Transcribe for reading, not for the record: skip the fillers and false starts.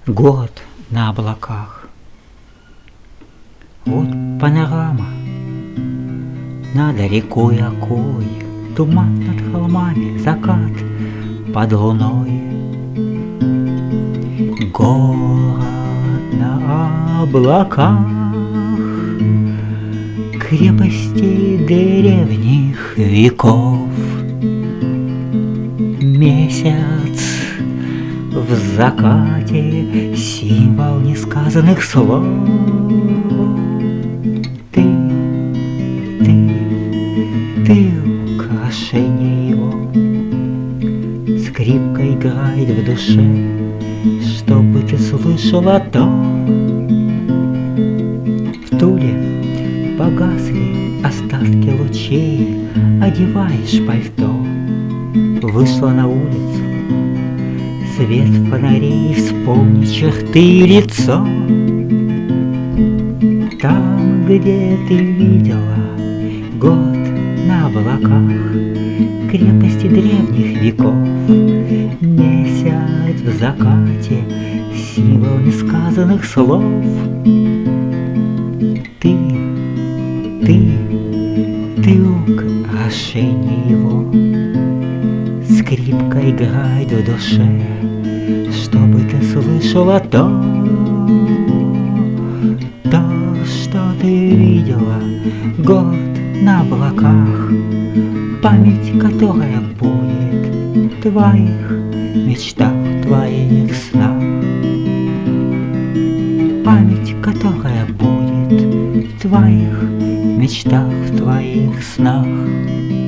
Город на облаках. Вот панорама над рекой Окой, туман над холмами, закат под луной. Город на облаках, крепости древних веков. Месяц в закате, символ несказанных слов. Ты украшение его. Скрипка играет в душе, чтобы ты слышала то. В Туле погасли остатки лучей, одеваешь пальто, вышла на улицу, свет фонарей, вспомни черты и лицо. Там, где ты видела город на облаках, крепости древних веков. Месяц в закате, символ несказанных слов. Ты украшение его. Скрипка играет в душе, чтобы ты слышала то, что ты видела. Город на облаках, память, которая будет в твоих мечтах, в твоих снах. Память, которая будет в твоих мечтах, в твоих снах.